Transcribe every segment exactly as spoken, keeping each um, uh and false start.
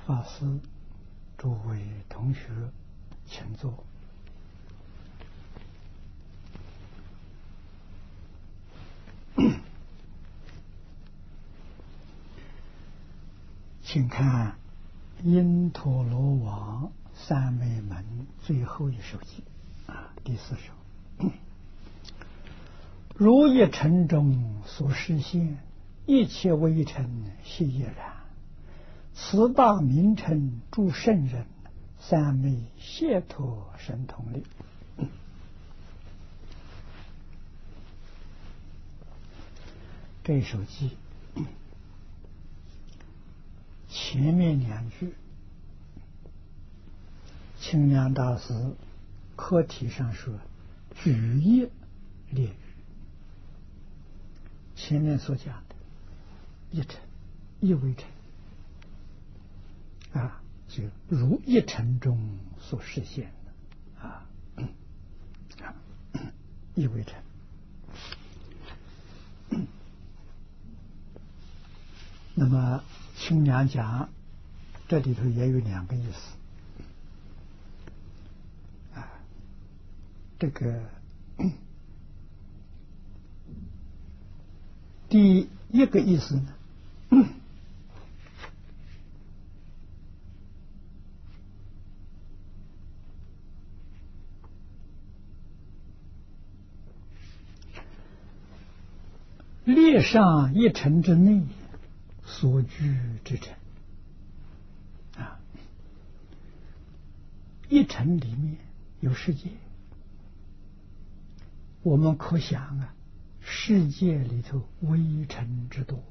法师，诸位同学，请坐。请看因陀罗王三昧门最后一首偈啊，第四首。如一尘中所示现，一切微尘悉亦然。此大名称诸圣人，三昧解脱神通力。这首偈前面两句，清凉大师课题上说举一列语，前面所讲的一尘一微尘啊，就如一尘中所实现的啊，啊一微尘。那么清凉讲这里头也有两个意思啊，这个第一个意思呢，列上一尘之内所居之尘啊，一尘里面有世界，我们可想啊，世界里头微尘之多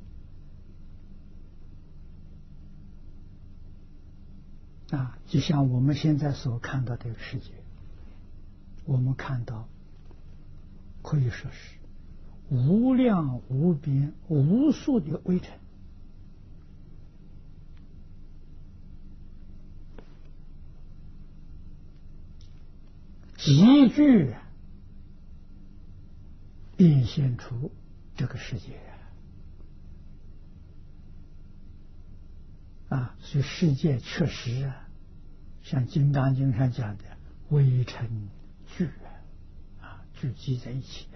啊，就像我们现在所看到这个世界，我们看到可以说是无量无边无数的微尘，集聚变现出这个世界啊，所以世界确实啊，像《金刚经》上讲的微尘聚啊，聚集在一起。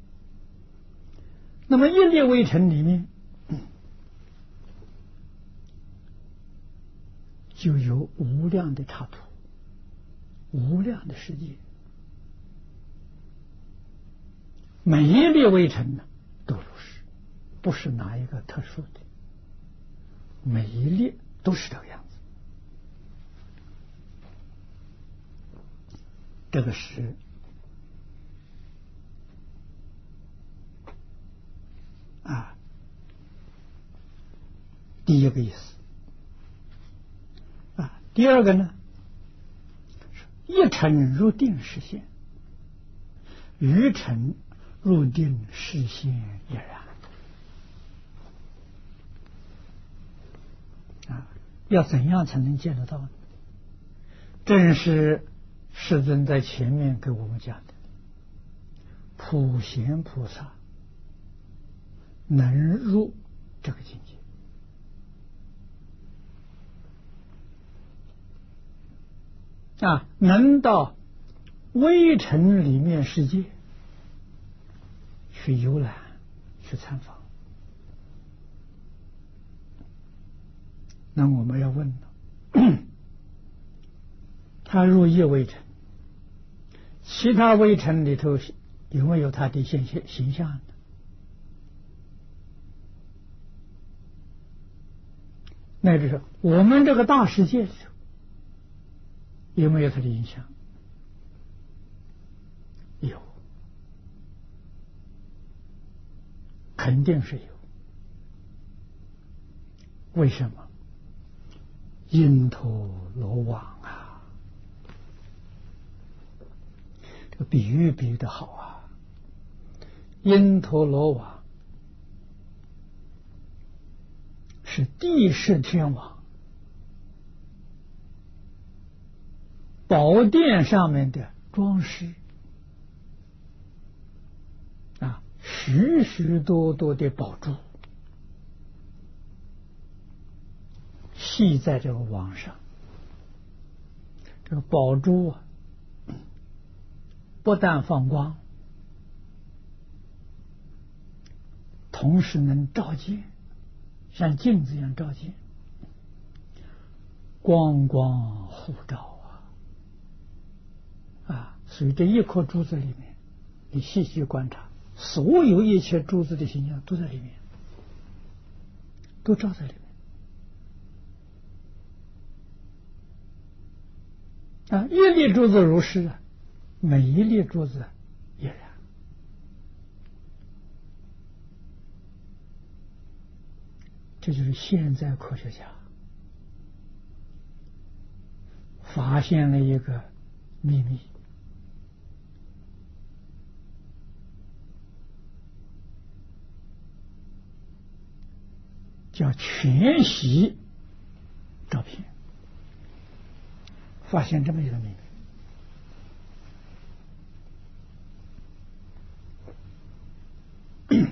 那么一列微尘里面就有无量的刹土，无量的世界，每一列微尘呢都如是，不是哪一个特殊的，每一列都是这个样子。这个是啊，第一个意思啊。第二个呢，一尘入定实现，余尘入定实现亦然啊。要怎样才能见得到呢？正是世尊在前面给我们讲的，普贤菩萨能入这个境界啊，能到微尘里面世界去游览去参访。那我们要问了，他入一微尘，其他微尘里头有没有他的现象形象呢？那就是我们这个大世界里头有没有它的影响？有，肯定是有。为什么？因陀罗网啊，这个比喻比喻的好啊。因陀罗网是地势天王宝殿上面的装饰啊，许许多多的宝珠，细记在这个网上。这个宝珠啊，不但放光，同时能照见，像镜子一样照见，光光互照啊！啊，所以这一颗珠子里面，你细细观察，所有一切珠子的形象都在里面，都照在里面。啊，一粒珠子如是啊，每一粒珠子也然。这就是现在科学家发现了一个秘密，叫全息照片。发现这么一个秘密，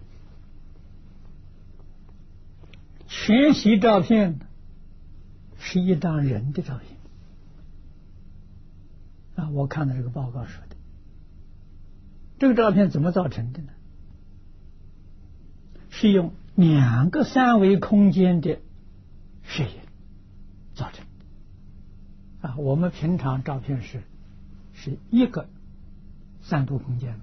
全息照片是一张人的照片啊！我看到这个报告说的，这个照片怎么造成的呢？是用两个三维空间的摄影造成的。啊，我们平常照片是是一个三度空间嘛，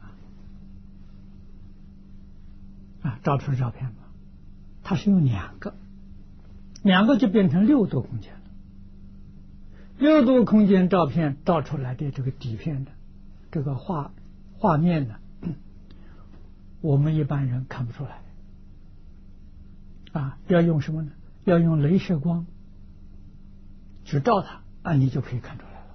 啊，照出照片嘛，它是用两个，两个就变成六度空间了。六度空间照片照出来的这个底片的这个画画面呢，我们一般人看不出来，啊，要用什么呢？要用雷射光去照它。啊，你就可以看出来了，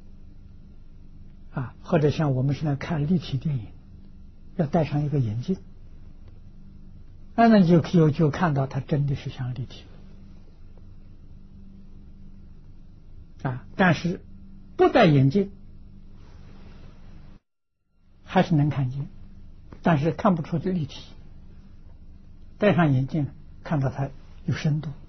啊，或者像我们现在看立体电影，要戴上一个眼镜，啊，那你就就就看到它真的是像立体的，啊，但是不戴眼镜还是能看见，但是看不出这立体，戴上眼镜看到它有深度。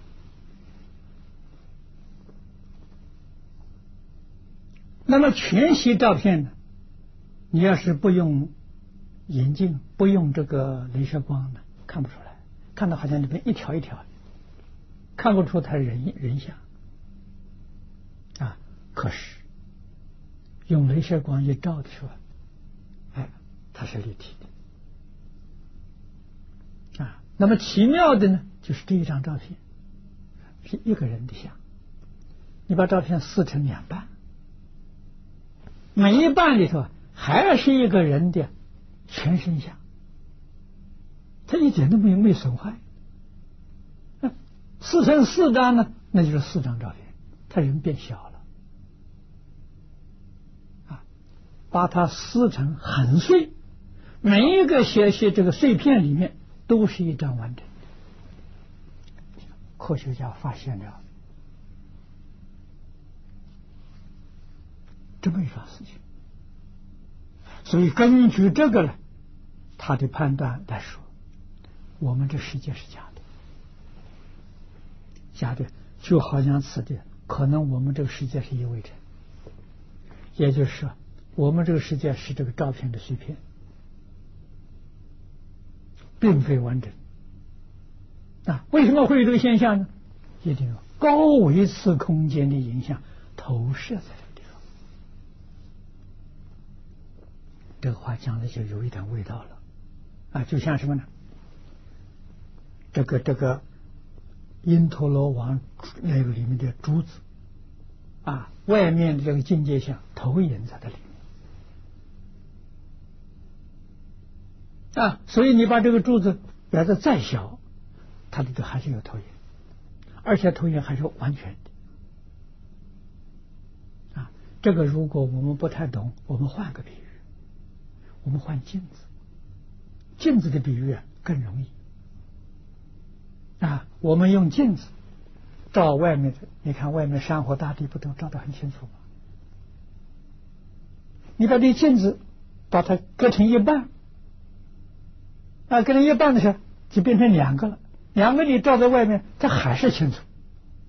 那么全息照片呢？你要是不用眼镜，不用这个雷射光呢，看不出来，看到好像里面一条一条，看不出它人人像啊。可是用雷射光一照的时候，哎，它是立体的啊。那么奇妙的呢，就是这一张照片是一个人的像，你把照片撕成两半。每一半里头还是一个人的全身像，他一点都没有没损坏。撕成四张呢，那就是四张照片，他人变小了啊，把它撕成很碎，每一个些些这个碎片里面都是一张完整的。科学家发现了这么一桩事情，所以根据这个呢，他的判断来说，我们这世界是假的，假的就好像此地可能我们这个世界是一微尘，也就是说，我们这个世界是这个照片的碎片，并非完整。啊，为什么会有这个现象呢？一定有高维次空间的影响投射在这个地方。这个话讲的就有一点味道了啊，就像什么呢？这个这个因陀罗王那个里面的珠子啊，外面的这个境界像投影在这里面啊，所以你把这个珠子摆得再小，它里头还是有投影，而且投影还是完全的啊。这个如果我们不太懂，我们换个比喻，我们换镜子，镜子的比喻更容易啊。我们用镜子照外面的，你看外面山河大地不都照得很清楚吗？你把这镜子把它割成一半啊，割成一半的时候就变成两个了，两个你照在外面它还是清楚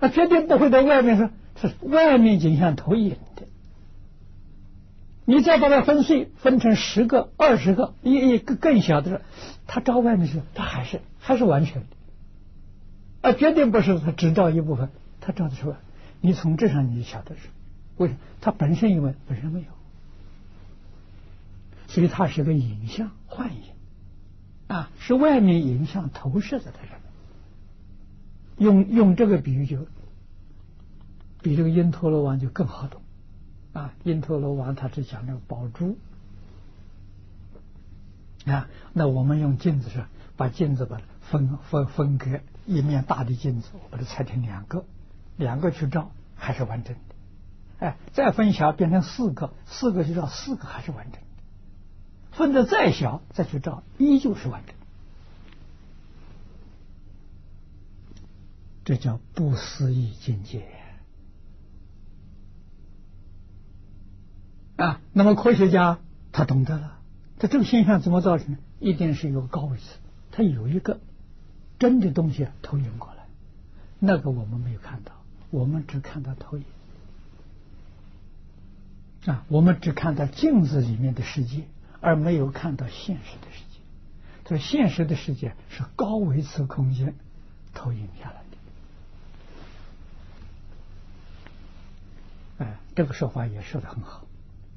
那绝对不会在外面说是外面景象投影的。你再把它分碎，分成十个、二十个，一一个更小的时候，它照外面的时候，它还是还是完全的，啊，绝对不是它只照一部分，它照的是外。你从这上你就晓得是为什么？它本身因为本身没有，所以它是个影像幻影啊，是外面影像投射在它上面。用用这个比喻就比这个因陀罗王就更好懂。啊，因陀罗王他是讲那个宝珠啊，那我们用镜子是把镜子把它分分分割，一面大的镜子，我把它拆成两个，两个去照还是完整的，哎，再分小变成四个，四个去照四个还是完整的，分的再小再去照依旧是完整的，这叫不思议境界。啊，那么科学家他懂得了，他这个现象怎么造成呢？一定是有高维次，他有一个真的东西投影过来，那个我们没有看到，我们只看到投影啊，我们只看到镜子里面的世界，而没有看到现实的世界。这现实的世界是高维次空间投影下来的。哎，这个说法也说得很好。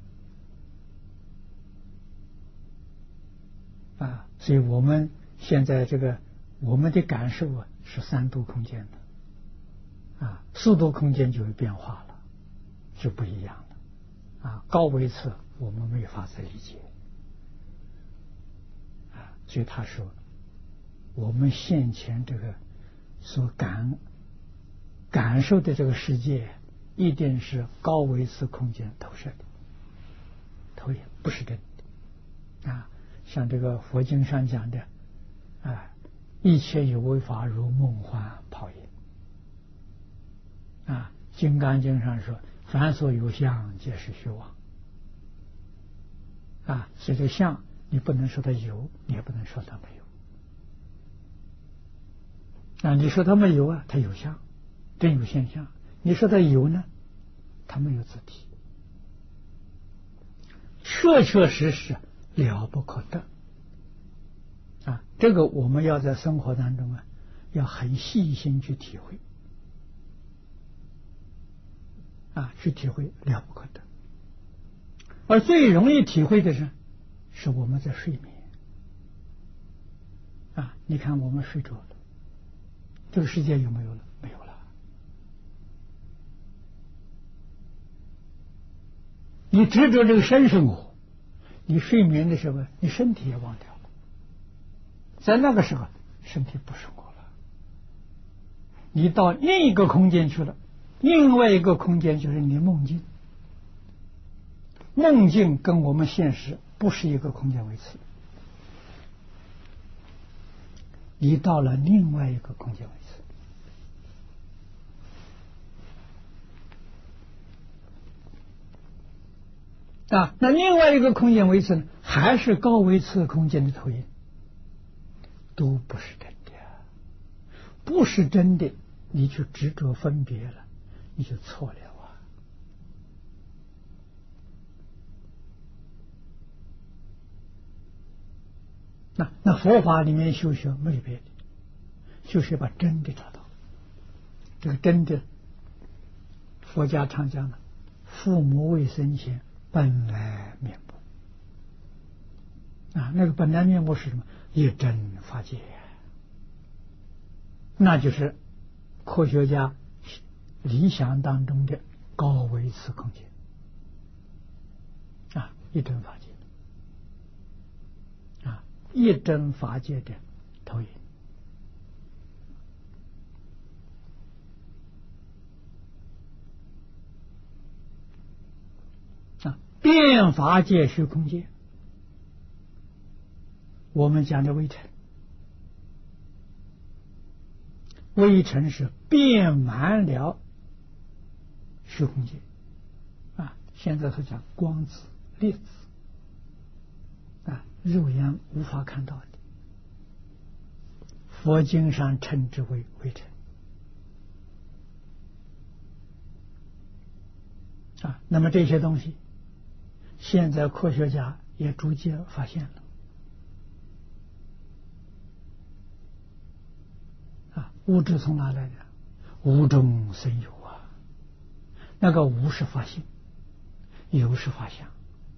啊，所以我们现在这个我们的感受啊是三度空间的，啊，四度空间就有变化了，就不一样了，啊，高维次我们没法子理解，啊，所以他说，我们现前这个所感感受的这个世界，一定是高维次空间投射的，投影不是真的，啊。像这个佛经上讲的，啊，一切有为法如梦幻泡影，啊，金刚经上说，凡所有相，皆是虚妄，啊，所以这个相，你不能说它有，你也不能说它没有，啊，你说它没有啊，它有相，真有现象；你说它有呢，它没有自体，确确实实。了不可得啊！这个我们要在生活当中啊，要很细心去体会啊，去体会了不可得。而最容易体会的是，是我们在睡眠啊。你看，我们睡着了，这个世界有没有了？没有了。你执着这个身是我。你睡眠的时候，你身体也忘掉了，在那个时候，身体不是我了，你到另一个空间去了，另外一个空间就是你的梦境，梦境跟我们现实不是一个空间维次，你到了另外一个空间维次。啊，那另外一个空间维次呢，还是高维次空间的投影，都不是真的，不是真的，你去执着分别了，你就错了啊。那那佛法里面修学没有别的，就是把真的找到。这个真的，佛家常讲的，父母未生前。本来面目啊，那个本来面目是什么？一真法界，那就是科学家理想当中的高维次空间啊，一真法界啊，一真法界的投影啊。变法界虚空界，我们讲的微尘，微尘是遍满了虚空界啊。现在是讲光子、粒子啊，肉眼无法看到的，佛经上称之为微尘啊，那么这些东西，现在科学家也逐渐发现了。啊，物质从哪来的？无中生有啊。那个无是法性，有是法相。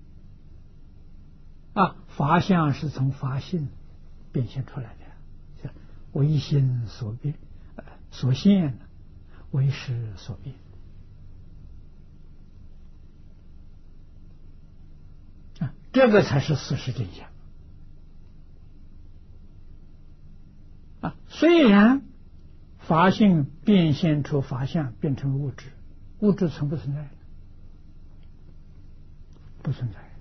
啊，法相是从法性变现出来的，唯心所变，呃，所现，唯识所变。啊，这个才是事实真相。啊，虽然法性变现出法相，变成物质，物质存不存在？不存在。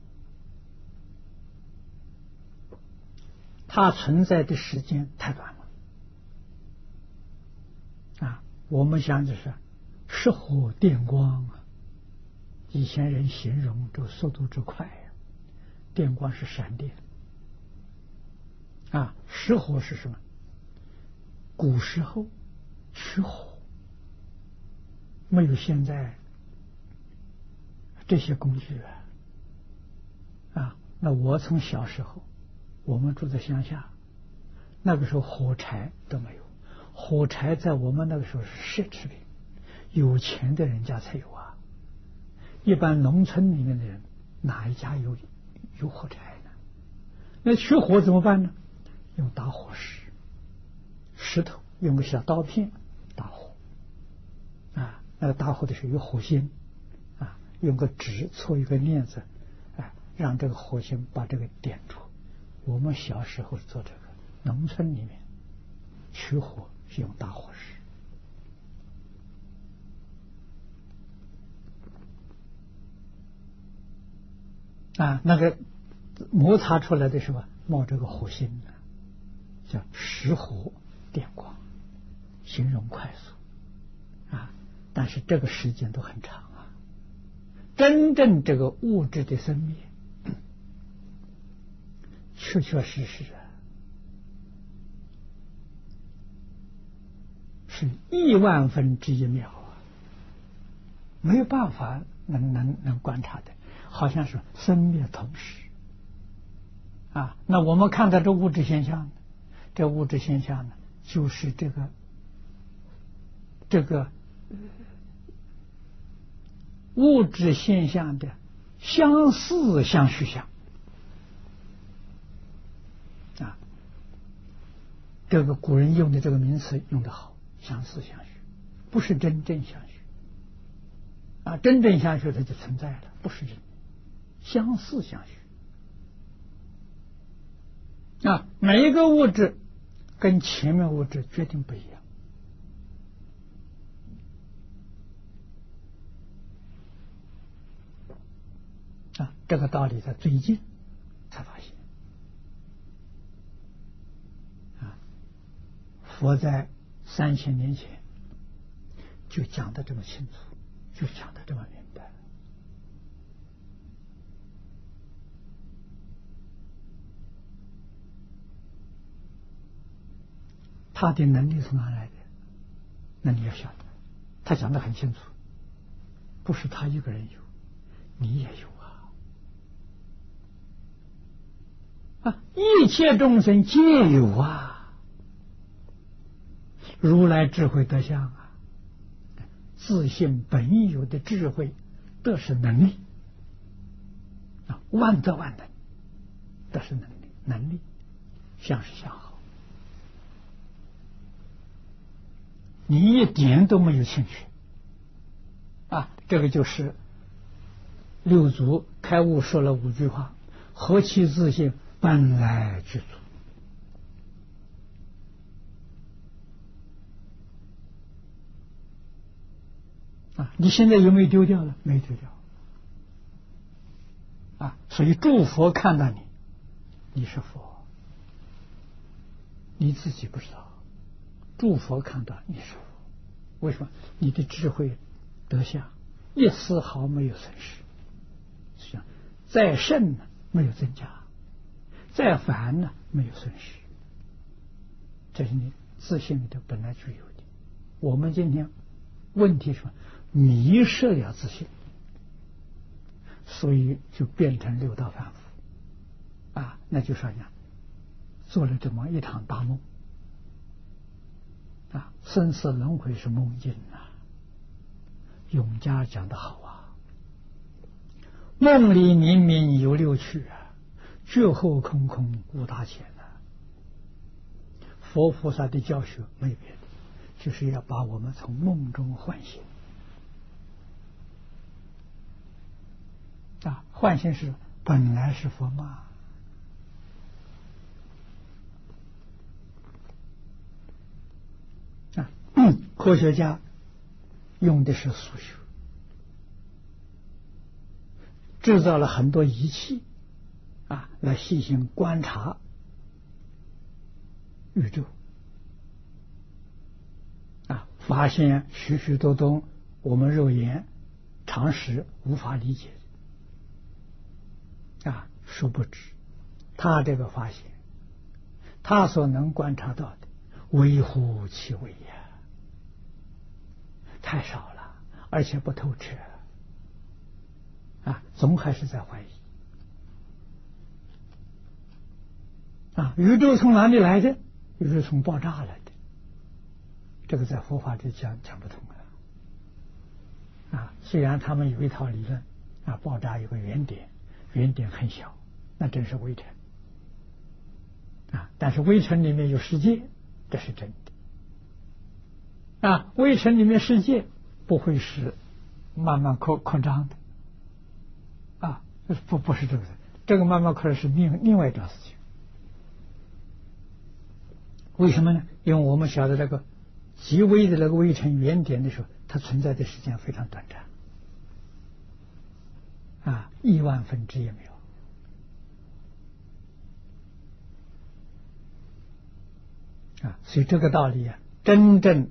它存在的时间太短了。啊，我们想的是石火电光啊，以前人形容这速度之快呀、啊，电光是闪电。啊，石火是什么？古时候取火没有现在这些工具啊。啊，那我从小时候，我们住在乡下，那个时候火柴都没有，火柴在我们那个时候是奢侈品，有钱的人家才有啊。一般农村里面的人哪一家有有火柴呢？那取火怎么办呢？用打火石，石头用个小刀片打火啊，那个打火的时候有火星啊，用个纸搓一个链子，啊，让这个火星把这个点住。我们小时候做这个，农村里面取火是用打火石啊，那个摩擦出来的什么冒这个火星呢，叫石火电光，形容快速啊，但是这个时间都很长啊。真正这个物质的生灭，确确实实啊，是亿万分之一秒啊，没有办法能能能观察的，好像是生灭同时啊。那我们看到这物质现象，这物质现象呢，就是这个这个物质现象的相似相续相。啊，这个古人用的这个名词用得好，相似相续，不是真正相续啊，真正相续它就存在了，不是真相似相续啊。每一个物质跟前面物质决定不一样啊，这个道理在最近才发现。佛在三千年前就讲得这么清楚，就讲得这么明白。他的能力从哪来的？那你要晓得，他讲得很清楚，不是他一个人有，你也有啊！啊，一切众生皆有啊！如来智慧德相啊，自性本有的智慧，这是能力啊，万德万能，这是能力，能力相是相好，你一点都没有欠缺啊！这个就是六祖开悟说了五句话：何其自性，本来具足。啊，你现在有没有丢掉了？没丢掉啊！所以诸佛看到你，你是佛，你自己不知道；诸佛看到你是佛，为什么？你的智慧德相一丝毫没有损失，是这样，再胜呢没有增加，再凡呢没有损失，这是你自信里头本来就有的。我们今天问题是什么？迷失了自信所以就变成六道凡夫啊，那就说呢，做了这么一场大梦啊，生死轮回是梦境啊。永嘉讲得好啊，梦里明明有六趣啊，觉后空空无大千啊。佛菩萨的教学没别的，就是要把我们从梦中唤醒啊，唤醒是本来是佛嘛。啊，嗯，科学家用的是数学，制造了很多仪器啊，来细心观察宇宙啊，发现许许多多我们肉眼常识无法理解的啊，殊不知他这个发现，他所能观察到的微乎其微呀，太少了，而且不透彻啊，总还是在怀疑啊，宇宙从哪里来的？宇宙从爆炸来的，这个在佛法里讲讲不通啊。啊，虽然他们有一套理论啊，爆炸有个原点，原点很小，那真是微尘啊，但是微尘里面有世界，这是真的啊，微尘里面世界不会是慢慢扩扩张的啊，不不是这个，这个慢慢扩张是另另外一桩事情。为什么呢？因为我们晓得那个极微的那个微尘原点的时候，它存在的时间非常短暂啊，亿万分之也没有啊，所以这个道理啊，真正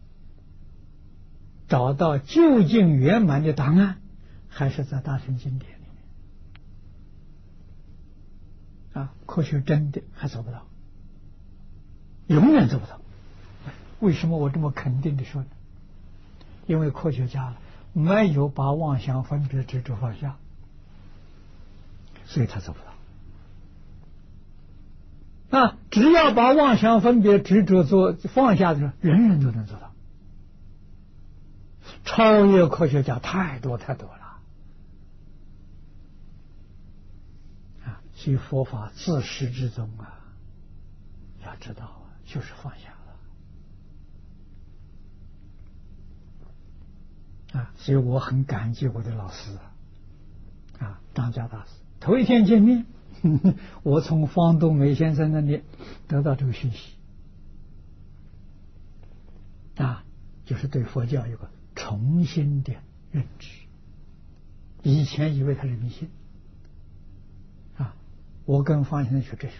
找到究竟圆满的答案，还是在大乘经典里面啊，科学真的还做不到，永远做不到。为什么我这么肯定的说呢？因为科学家没有把妄想分别执着放下，所以他做不到啊。只要把妄想分别执着做放下的时候，人人都能做到，超越科学家太多太多了啊！所以佛法自始至终啊，要知道啊，就是放下了啊！所以我很感激我的老师啊，啊，张家大师。头一天见面，呵呵，我从方东梅先生那里得到这个讯息啊，就是对佛教有个重新的认知。以前以为他是迷信啊，我跟方先生学哲学，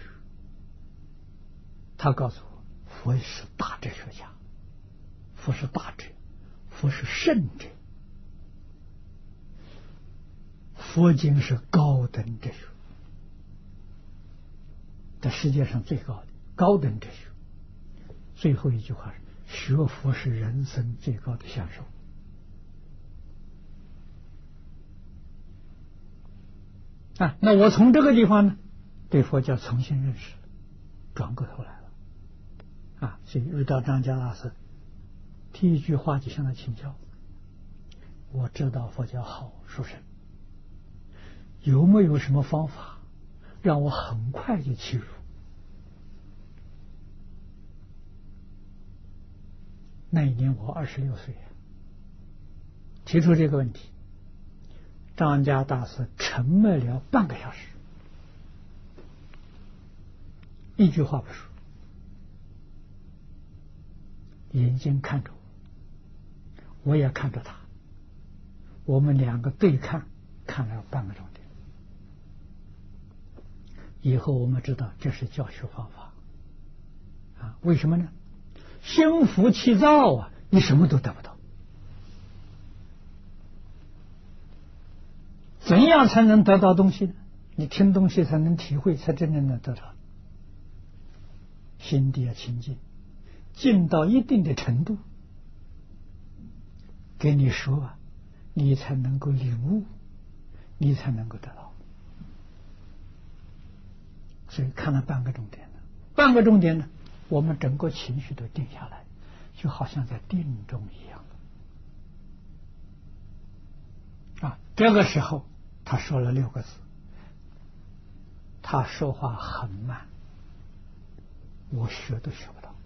他告诉我，佛是大哲学家，佛是大哲，佛是圣哲，佛经是高等哲学，在世界上最高的高等哲学。最后一句话是：学佛是人生最高的享受。啊，那我从这个地方呢，对佛教重新认识，转过头来了啊！所以遇到张家大师，第一句话就向他请教：我知道佛教好殊胜，有没有什么方法让我很快就切入？那一年我二十六岁，提出这个问题，张家大师沉默了半个小时，一句话不说，眼睛看着我，我也看着他，我们两个对看，看了半个钟点。以后我们知道这是教学方法啊，为什么呢？心浮气躁啊，你什么都得不到。怎样才能得到东西呢？你听东西才能体会，才真正能得到。心地要清净，静到一定的程度，给你说啊，你才能够领悟， 你才能够得到。所以看了半个重点呢，半个重点呢，我们整个情绪都定下来，就好像在定中一样啊。这个时候他说了六个字，他说话很慢，我学都学不到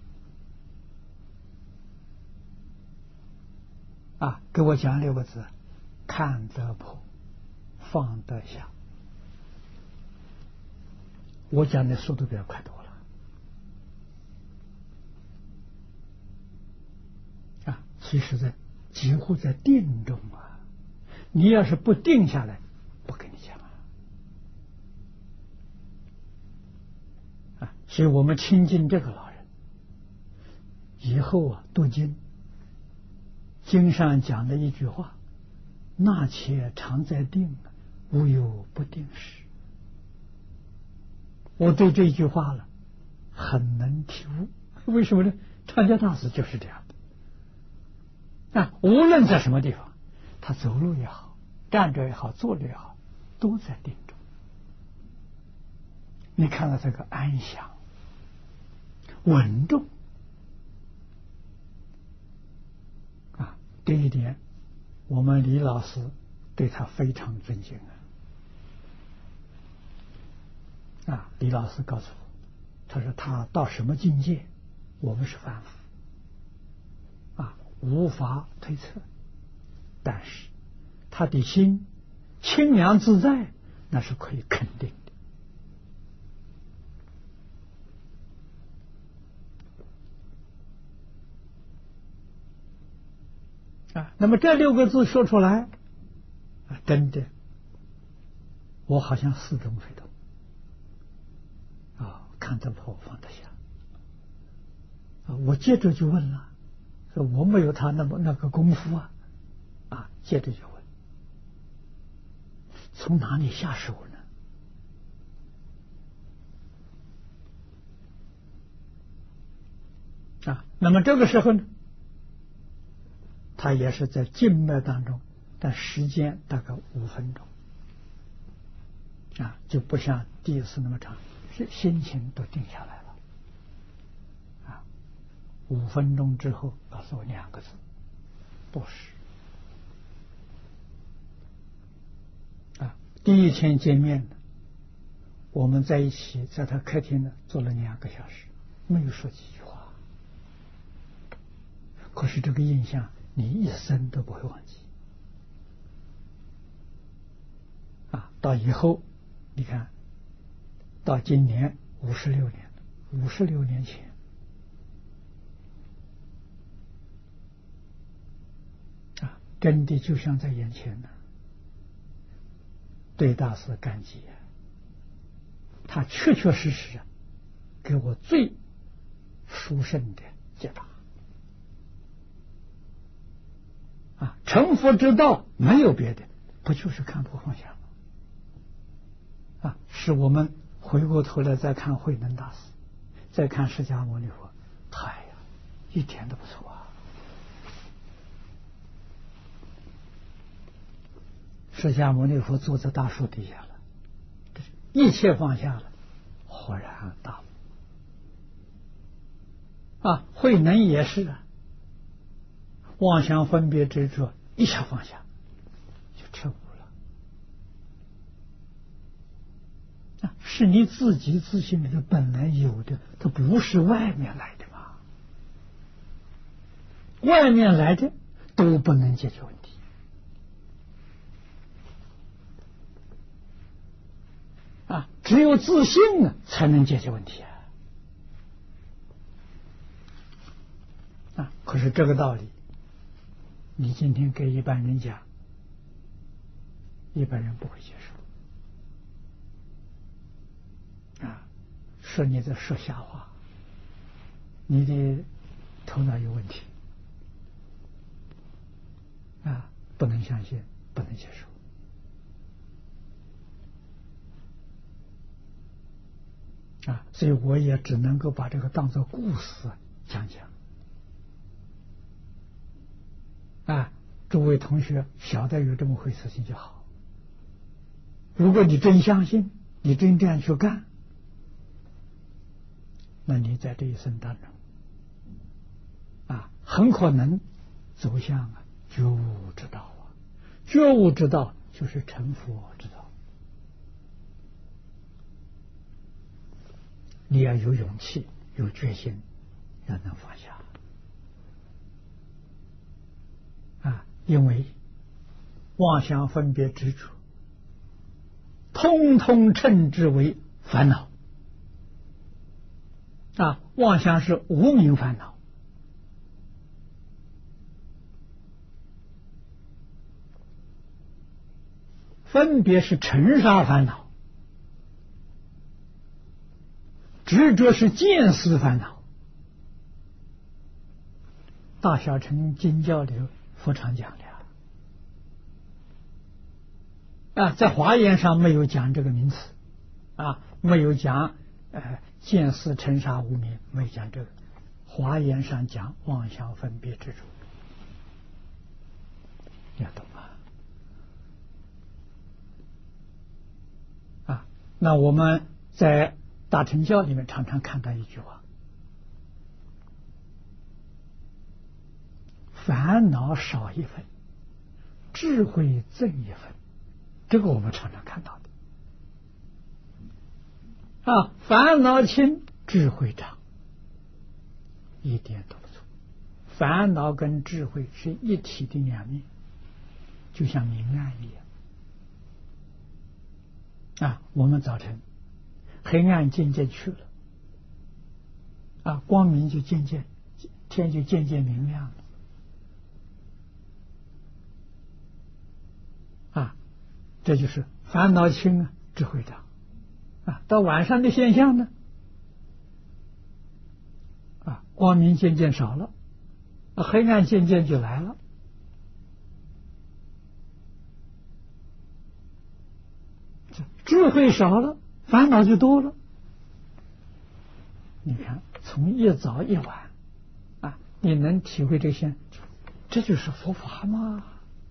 啊。给我讲六个字：看得破，放得下。我讲的速度比较快多了啊，其实在几乎在定中啊，你要是不定下来，不跟你讲啊。啊，所以我们亲近这个老人，以后啊读经，经上讲的一句话：那且常在定，无有不定时。我对这句话了很能体悟，为什么呢？传教大师就是这样的啊，无论在什么地方，他走路也好，站着也好，坐着也好，都在定中。你看到这个安详、稳重啊，这一点我们李老师对他非常尊敬啊。啊，李老师告诉我，他说他到什么境界，我们是凡夫啊，无法推测，但是他的心清凉自在，那是可以肯定的啊。那么这六个字说出来啊，真的，我好像似懂非懂。啊，看得破，放得下。啊，我接着就问了，说我没有他那么那个功夫啊，啊，接着就问，从哪里下手呢？啊，那么这个时候呢，他也是在静默当中，但时间大概五分钟，啊，就不像第一次那么长。心情都定下来了啊！五分钟之后告诉我两个字：不是啊。第一天见面呢，我们在一起，在他客厅呢坐了两个小时，没有说几句话。可是这个印象你一生都不会忘记啊！到以后你看。到今年五十六年，五十六年前啊，真的就像在眼前呢。对大师感激啊，他确确实实啊，给我最殊胜的解答啊！成佛之道没有别的，不就是看破放下吗？啊，是我们。回过头来再看慧能大师，再看释迦牟尼佛，太呀，一点都不错啊！释迦牟尼佛坐在大树底下了，一切放下了，豁然大悟啊！慧能也是啊，妄想分别执着一下放下，就彻悟。是你自己自信里头本来有的，它不是外面来的嘛。外面来的都不能解决问题啊，只有自信呢才能解决问题啊。啊，可是这个道理，你今天给一般人讲，一般人不会接受。啊，说你在说瞎话，你的头脑有问题啊，不能相信，不能接受啊，所以我也只能够把这个当作故事讲讲啊，诸位同学晓得有这么回事情就好如果你真相信，你真这样去干，那你在这一生当中啊，很可能走向啊觉悟之道啊。觉悟之道就是成佛之道。你要有勇气，有决心，要能放下啊！因为妄想分别执着，通通称之为烦恼啊！妄想是无明烦恼，分别是尘沙烦恼，执着是见思烦恼。大小乘经教里佛常讲的啊，在华严上没有讲这个名词啊，没有讲呃见思尘沙无明，没有讲这个。华严上讲妄想分别执着，要懂啊。啊，那我们在大乘教里面常常看到一句话：烦恼少一分，智慧增一分。这个我们常常看到的啊，烦恼轻，智慧长，一点都不错。烦恼跟智慧是一体的两面，就像明暗一样啊。我们早晨黑暗渐渐去了啊，光明就渐渐，天就渐渐明亮了啊。这就是烦恼轻啊，智慧长啊。到晚上的现象呢啊，光明渐渐少了，啊，黑暗渐渐就来了。智慧少了，烦恼就多了。你看，从一早一晚啊，你能体会这些，这就是佛法嘛。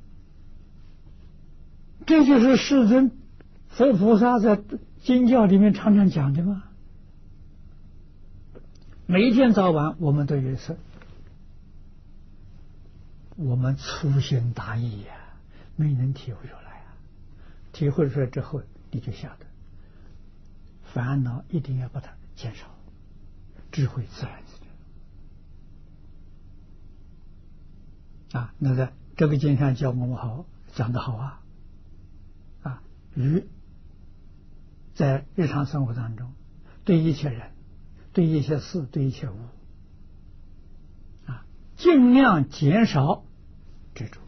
这就是世尊佛菩萨在经教里面常常讲的嘛。每一天早晚我们都有一次，我们粗心大意呀、啊，没能体会出来啊。体会出来之后，你就晓得，烦恼一定要把它减少，智慧自然自然啊。那个这个经上教我们好讲得好啊。与在日常生活当中，对一切人、对一切事、对一切物啊，尽量减少执着，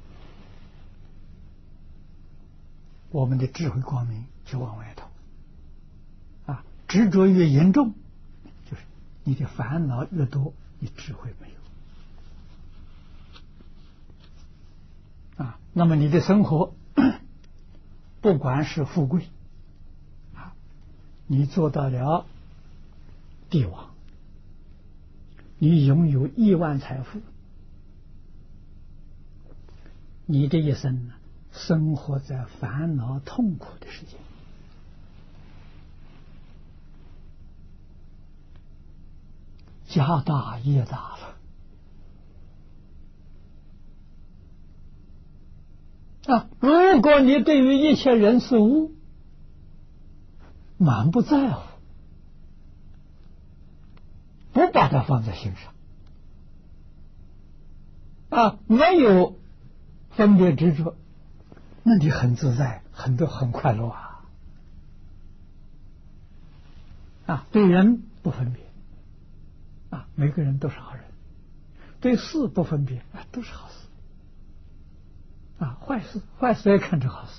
我们的智慧光明就往外透啊。执着越严重，就是你的烦恼越多，你智慧没有啊。那么你的生活不管是富贵啊，你做到了帝王，你拥有亿万财富，你这一生呢，生活在烦恼痛苦的世界，家大业大了啊！如果你对于一切人事物满不在乎，不把它放在心上啊，没有分别执着，那你很自在，很多很快乐啊！啊，对人不分别啊，每个人都是好人；对事不分别啊，都是好事。啊，坏事坏事也看成好事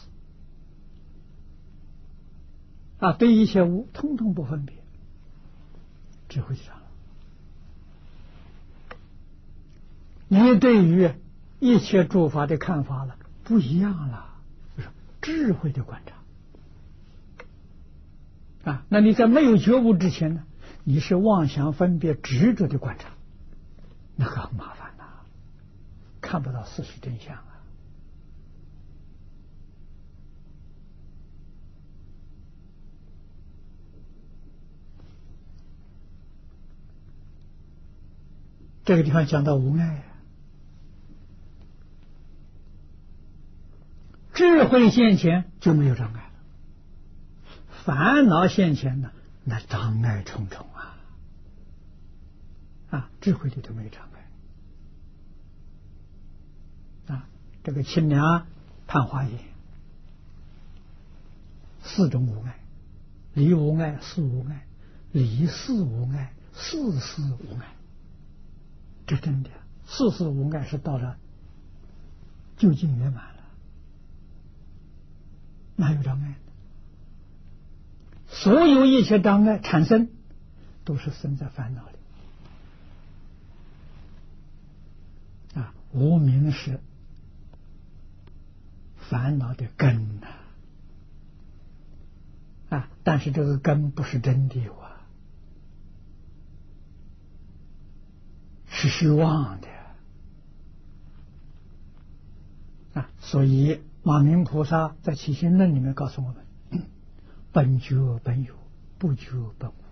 啊！对一切物通通不分别，智慧就长了。你对于一切诸法的看法了不一样了，就是智慧的观察啊。那你在没有觉悟之前呢，你是妄想分别执着的观察，那个很麻烦呐、啊，看不到事实真相啊。 这个地方讲到无碍，智慧现前就没有障碍了，烦恼现前呢，那障碍重重啊！啊，智慧里头没有障碍啊。这个清凉判华严，四种无碍：离无碍、事无碍、离事无碍、事事无碍。这真的，事事无碍是到了究竟圆满了，哪有障碍呢？所有一切障碍产生，都是生在烦恼里啊！无明是烦恼的根呐、啊，啊！但是这个根不是真的有啊，是虚妄的啊！所以马明菩萨在起心论里面告诉我们：本觉本有，不觉本无。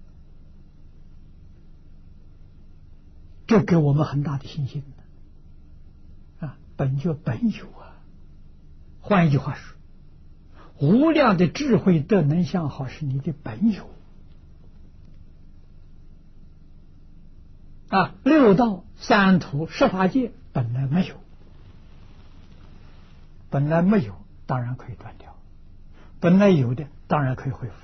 这给我们很大的信心啊！本觉本有啊！换一句话说，无量的智慧德能相好是你的本有啊！六道三途十法界本来没有，本来没有，当然可以断掉；本来有的，当然可以恢复。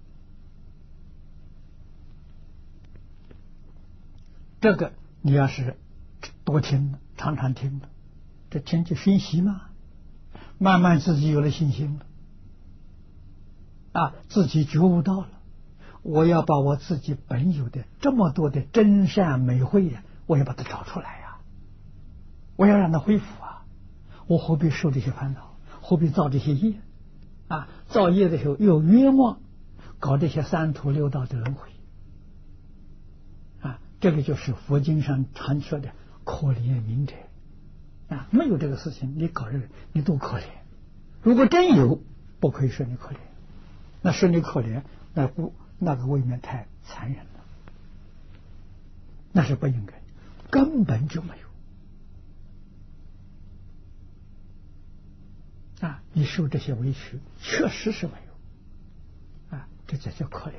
这个你要是多听了，常常听了，这听就熏习嘛，慢慢自己有了信心了啊，自己觉悟到了，我要把我自己本有的这么多的真善美慧呀、啊，我要把它找出来呀、啊，我要让它恢复啊！我何必受这些烦恼？何必造这些业啊？造业的时候又冤枉，搞这些三途六道的轮回啊！这个就是佛经上常说的可怜悯者啊！没有这个事情，你搞这个，你多可怜。如果真有，不可以说你可怜，那说你可怜，那不那个未免太残忍了，那是不应该，根本就没有。啊，你受这些委屈，确实是没有，啊，这才叫可怜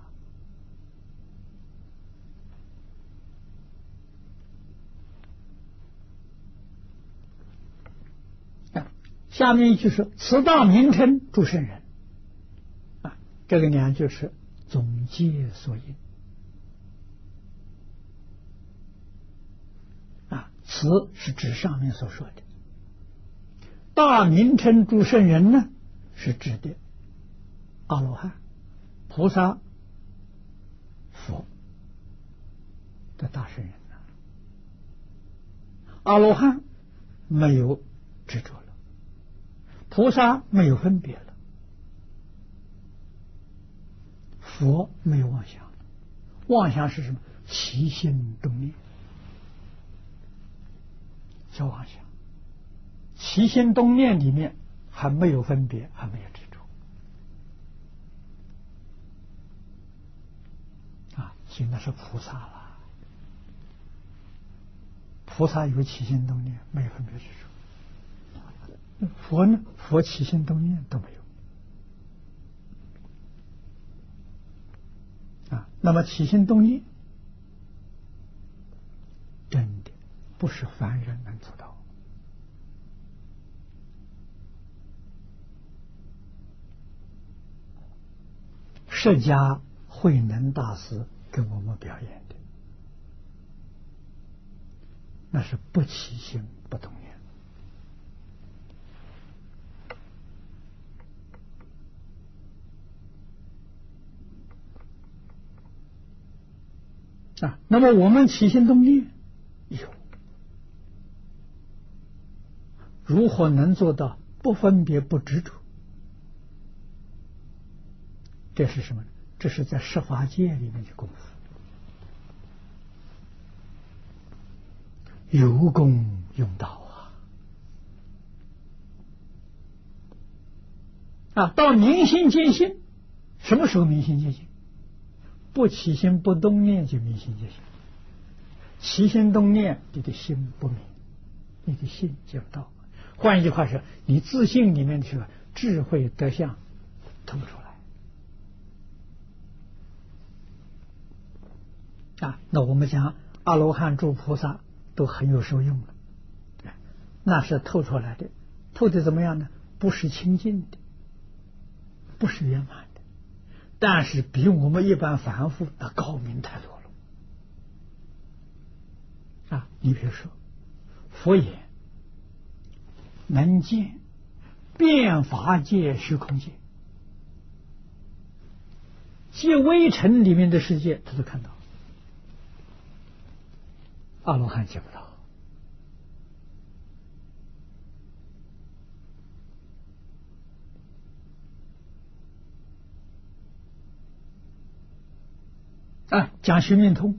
呐、啊！啊，下面一句说：“此道名称诸圣人。”啊，这个呢就是总结所引。啊，此是指上面所说的。大名称诸圣人呢，是指的阿罗汉、菩萨、佛的大圣人呢。阿罗汉没有执着了，菩萨没有分别了，佛没有妄想了。妄想是什么？起心动念叫妄想。起心动念里面还没有分别，还没有执着啊，所以那是菩萨了。菩萨有起心动念，没有分别执着。佛呢？佛起心动念都没有啊。那么起心动念，真的不是凡人能做到。释迦慧能大师给我们表演的，那是不起心不动念啊。那么我们起心动念有，如何能做到不分别不执着？这是什么呢？这是在十法界里面的功夫，有功用道啊！啊，到明心见性，什么时候明心见性？不起心不动念就明心见性。 起心动念，你的心不明，你的心见不到。换一句话说，你自信里面的时候，智慧德相透出来啊。那我们讲阿罗汉诸菩萨都很有受用了，那是透出来的。透的怎么样呢？不是清净的，不是圆满的，但是比我们一般凡夫的高明太多了啊！你比如说，佛言能见遍法界虚空界，即微尘里面的世界，他都看到，阿罗汉见不到。啊，讲须命通，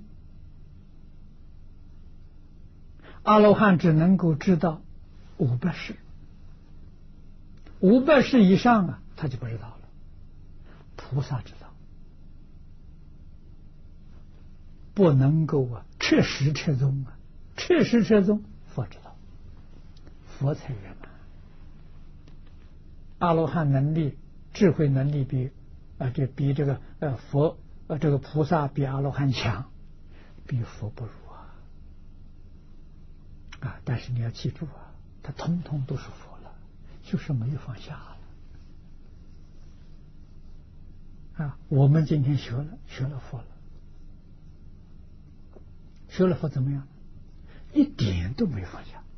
阿罗汉只能够知道五百世，五百世以上啊，他就不知道了。菩萨知道，不能够啊，彻实彻宗啊，彻实彻宗，佛知道，佛才圆满。阿罗汉能力、智慧能力比啊，这比这个呃佛。呃，这个菩萨比阿罗汉强，比佛不如啊！啊，但是你要记住啊，他通通都是佛了，就是没有放下了。啊，我们今天学了，学了佛了，学了佛怎么样？一点都没放下。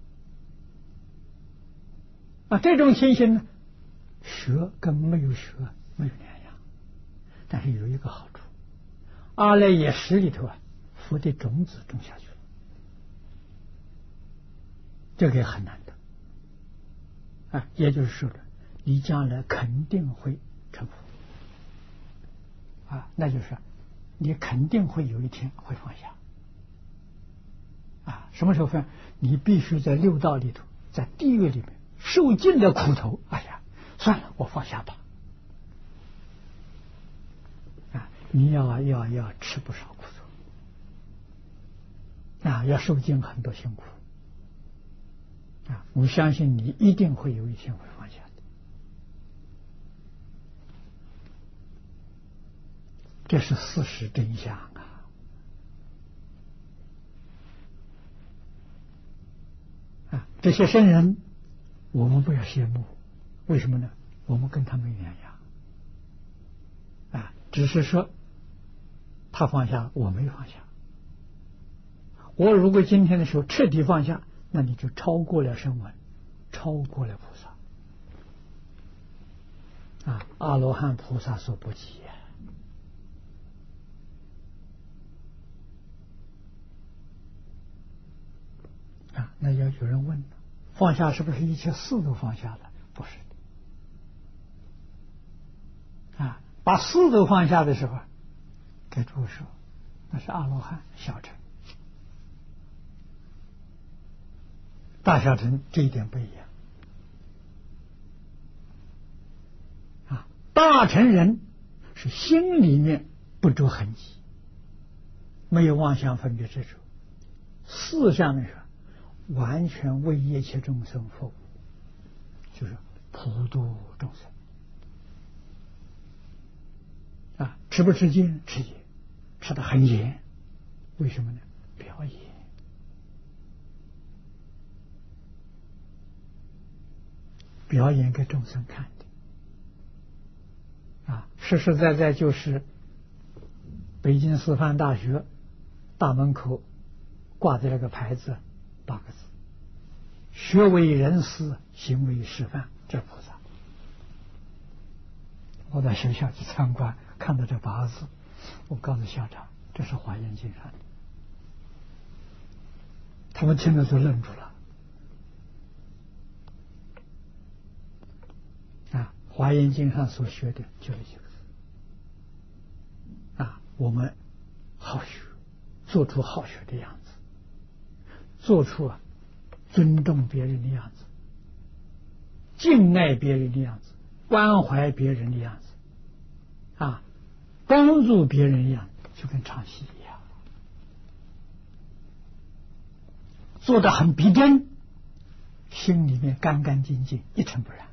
啊，这种情形呢，学跟没有学没有两样。但是有一个好处，阿赖耶识里头啊，佛的种子种下去了，这个也很难得啊。也就是说的，你将来肯定会成佛啊，那就是你肯定会有一天会放下啊。什么时候放？你必须在六道里头，在地狱里面受尽的苦头，哎呀，算了，我放下吧。你要要要吃不少苦头啊，要受尽很多辛苦啊！我相信你一定会有一天会放下的，这是事实真相啊！啊，这些圣人，我们不要羡慕，为什么呢？我们跟他们两样啊，只是说。他放下，我没放下。我如果今天的时候彻底放下，那你就超过了声闻，超过了菩萨啊，阿罗汉菩萨所不及啊！啊，那要有人问了，放下是不是一切事都放下了？不是的啊，把事都放下的时候。给诸位说，那是阿罗汉小乘，大小乘这一点不一样啊。大乘人是心里面不着痕迹，没有妄想分别执着，事上面说完全为一切众生服务，就是普度众生啊。吃不吃惊？吃惊。吃得很严，为什么呢？表演表演给众生看的啊，实实在在就是北京师范大学大门口挂的那个牌子八个字：学为人师，行为示范。这菩萨，我在学校去参观，看到这八个字。我告诉校长，这是华严经上的，他们听了就愣住了。啊，华严经上所学的就这几个字啊，我们好学，做出好学的样子，做出啊尊重别人的样子，敬爱别人的样子，关怀别人的样子啊。帮助别人一样，就跟唱戏一样做得很逼真，心里面干干净净，一尘不染。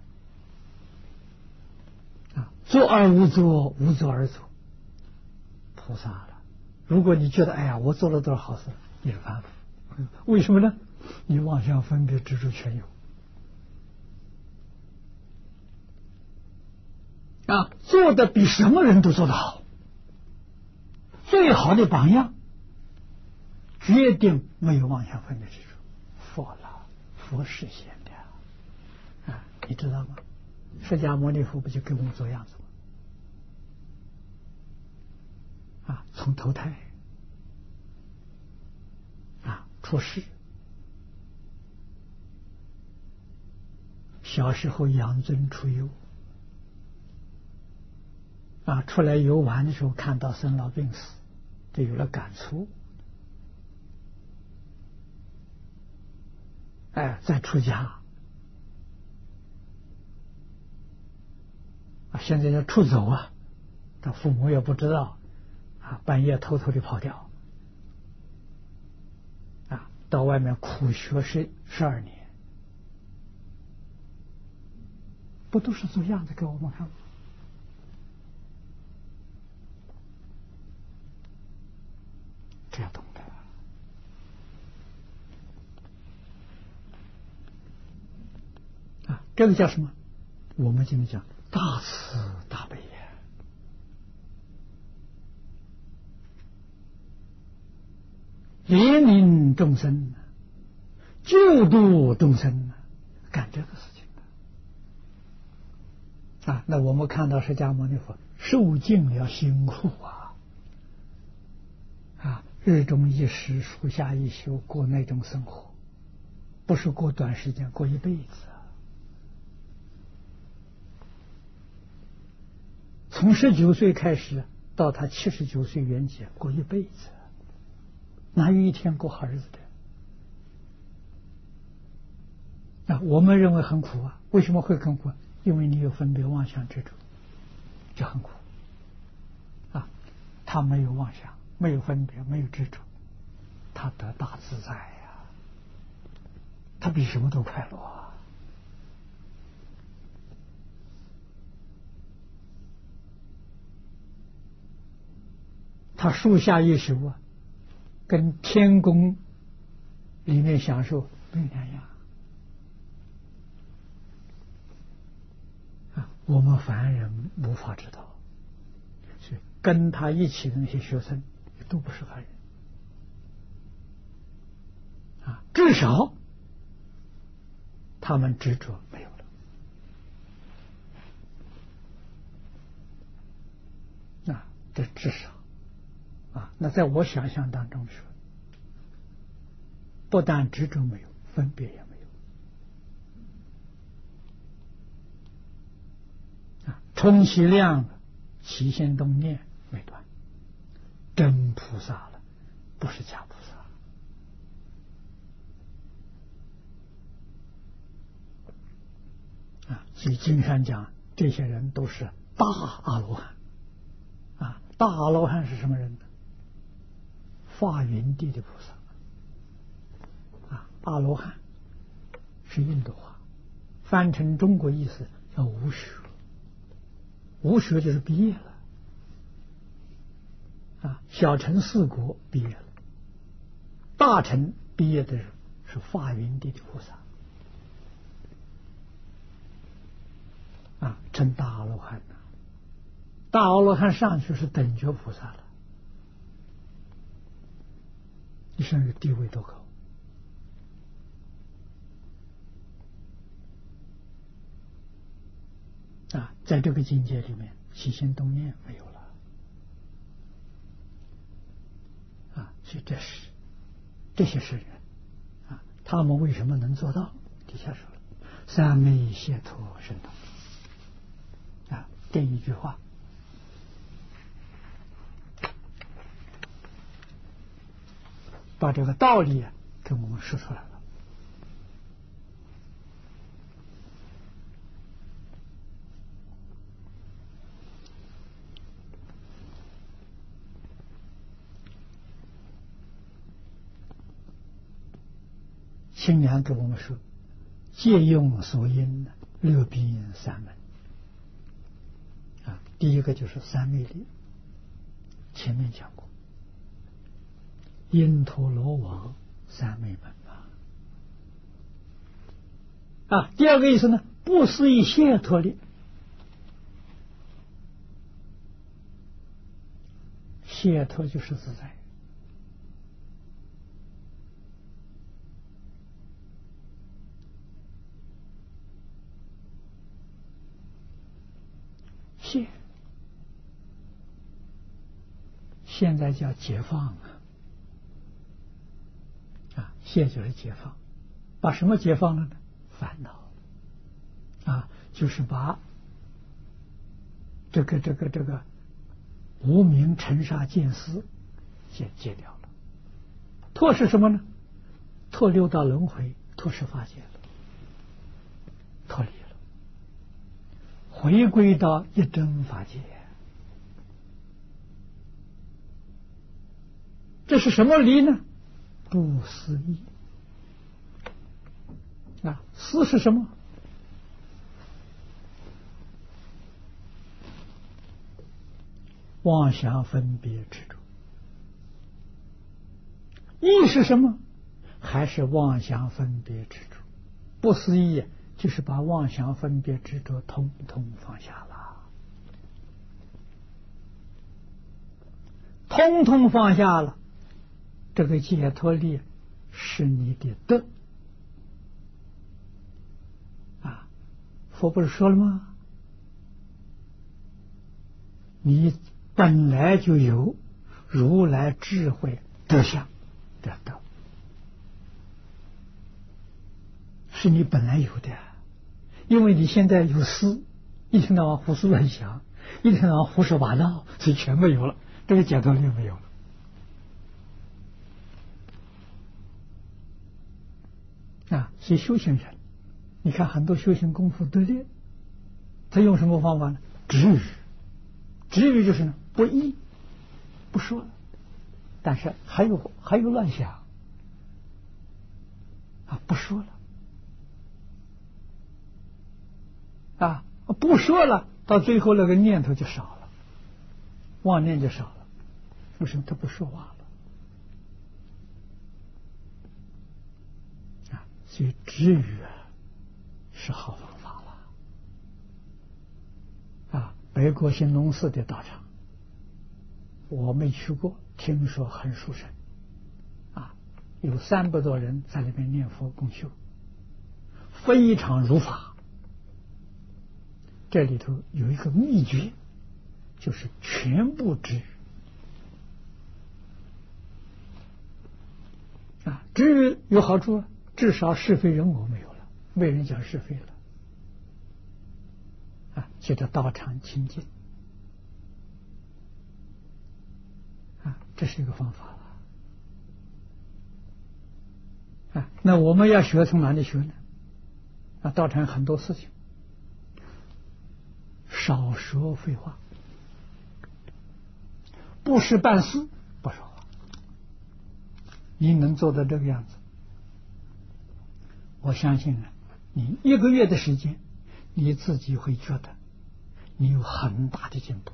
啊，做而无作，无作而作，菩萨了。如果你觉得哎呀，我做了多少好事，你是凡夫。为什么呢？你妄想分别执着全有。啊，做的比什么人都做得好，最好的榜样，决定没有妄想分别执着。佛了，佛实现的啊，你知道吗？释迦牟尼佛不就给我们做样子吗？啊，从投胎啊出世，小时候养尊处优。啊，出来游玩的时候看到生老病死，就有了感触。哎，再出家，啊，现在要出走啊，他父母也不知道，啊，半夜偷偷的跑掉，啊，到外面苦学十十二年，不都是做样子给我们看吗？这要懂得啊，这个叫什么？我们今天讲大慈大悲呀，怜悯众生，救度众生，干这个事情啊。那我们看到释迦牟尼佛受尽了辛苦啊，啊。日中一时，树下一宿，过那种生活，不是过短时间，过一辈子啊。从十九岁开始到他七十九岁圆寂，过一辈子，哪有一天过好日子的？啊，我们认为很苦啊，为什么会很苦？因为你有分别妄想执着，就很苦啊。他没有妄想，没有分别，没有执着，他得大自在呀，他比什么都快乐啊。他树下一宿啊，跟天宫里面享受没有两样啊，我们凡人无法知道，所以跟他一起的那些学生都不是凡人啊，至少他们执着没有了啊，这至少啊，那在我想象当中说，不但执着没有，分别也没有啊，充其量起心动念没断，真菩萨了，不是假菩萨啊。所以经上讲，这些人都是大阿罗汉啊。大阿罗汉是什么人呢？发云地的菩萨啊。阿罗汉是印度话，翻成中国意思叫无学，无学就是毕业了啊。小乘四国毕业了，大乘毕业的人是发云地的菩萨啊，称大阿罗汉呐。大阿罗汉上去是等觉菩萨了，你想这地位多高啊！在这个境界里面，起心动念没有了啊，所以这是这些圣人啊，他们为什么能做到？底下说了，三昧解脱神通啊，这一句话把这个道理啊给我们说出来了。 新娘给我们说，借用所应的六边三门啊，第一个就是三昧力，前面讲过，因陀罗网三昧门啊。啊，第二个意思呢，不思议解脱力。解脱就是自在。解，现在叫解放啊！啊，解就是解放，把什么解放了呢？烦恼啊，就是把这个这个这个无明尘沙见思解戒掉了。脱是什么呢？脱六道轮回，脱十法界了，脱离了，回归到一真法界。这是什么离呢？不思议啊！思是什么？妄想分别执着。意是什么？还是妄想分别执着。不思议就是把妄想分别执着统统放下了，统统放下了，这个解脱力是你的德啊！佛不是说了吗？你本来就有如来智慧德相的德，是你本来有的，因为你现在有思，一天到晚胡思乱想，一天到晚胡说八道，所以全没有了，这个解脱力没有了。啊，所以修行人，你看很多修行功夫得力，他用什么方法呢？止语，止语就是呢不依，不说了，但是还有还有乱想啊，不说了啊，不说了，到最后那个念头就少了，妄念就少了，为什么他不说话了？啊，所以止语啊是好方法了啊。北国兴隆寺的道场，我没去过，听说很殊胜啊，有三百多人在里面念佛共修，非常如法。这里头有一个秘诀，就是全部止语啊，止语有好处，至少是非人我没有了，没人讲是非了啊，觉得道场清净啊，这是一个方法了啊。那我们要学从哪里学呢？啊，道场很多事情，少说废话，不是办事不说话。你能做到这个样子，我相信呢，你一个月的时间，你自己会觉得你有很大的进步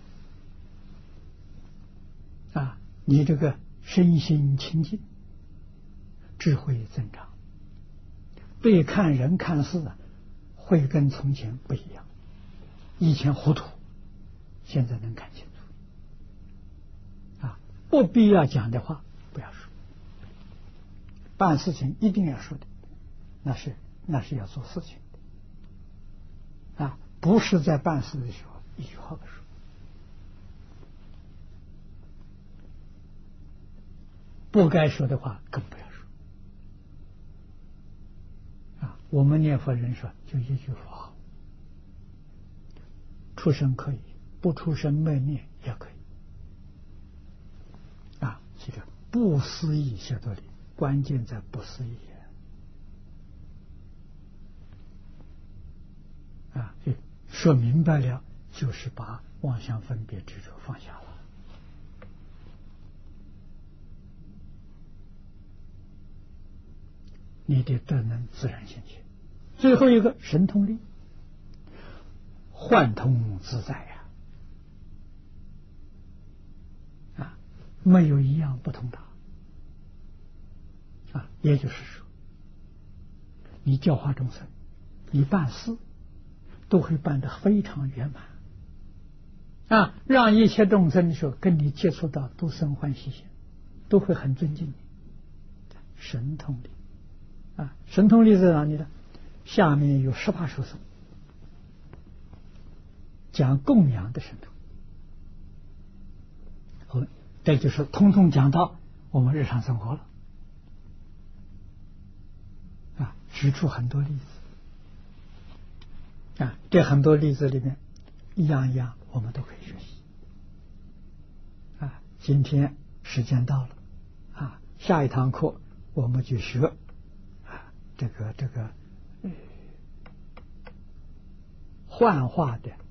啊！你这个身心清净，智慧增长，对看人看事啊，会跟从前不一样。以前糊涂，现在能看清楚啊！不必要讲的话不要说，办事情一定要说的，那是那是要做事情的啊，不是在办事的时候一句话不说。不该说的话更不要说啊！我们念佛人说就一句佛号，出声可以，不出声默念也可以啊。这个不思议解脱力，关键在不思议啊！这说明白了，就是把妄想分别执着放下了。 你的德能自然现前。最后一个神通力，幻通自在呀、啊，啊，没有一样不通达啊。也就是说，你教化众生，你办事都会办得非常圆满啊，让一切众生说跟你接触到都生欢喜心，都会很尊敬你。神通力啊，神通力在哪里呢？下面有十八首颂，讲供养的神通。哦，这就是通通讲到我们日常生活了啊，举出很多例子啊，这很多例子里面，一样一样我们都可以学习啊。今天时间到了啊，下一堂课我们就学啊，这个这个。幻化的